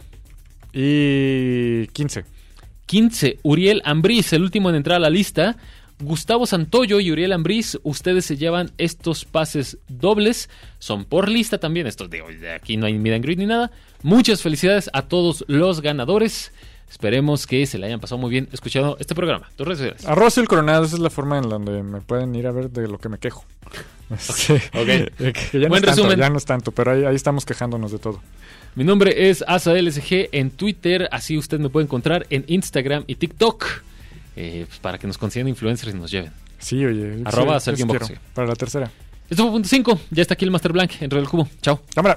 Y 15. 15, Uriel Ambriz, el último en entrar a la lista. Gustavo Santoyo y Uriel Ambriz, ustedes se llevan estos pases dobles. Son por lista también. Estos de aquí no hay Meet and Greet ni nada. Muchas felicidades a todos los ganadores. Esperemos que se le hayan pasado muy bien escuchando este programa. Tus redes sociales. Arroz el Coronado, esa es la forma en la donde me pueden ir a ver de lo que me quejo. Sí. Ok. Que ya no Buen es tanto, resumen. ya no es tanto, pero ahí estamos quejándonos de todo. Mi nombre es AsaLSG en Twitter. Así usted me puede encontrar en Instagram y TikTok. Pues para que nos consigan influencers y nos lleven. Sí, oye. Arroba sí, Sergio quiero, Boxy. para la tercera. Esto fue punto 5. Ya está aquí el Master Blank en Radio del Cubo. Chao. Cámara.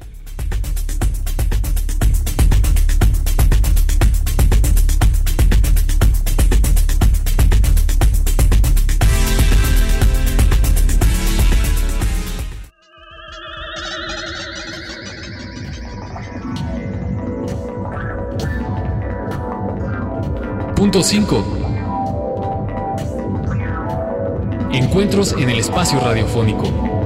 Punto 5. Encuentros en el espacio radiofónico.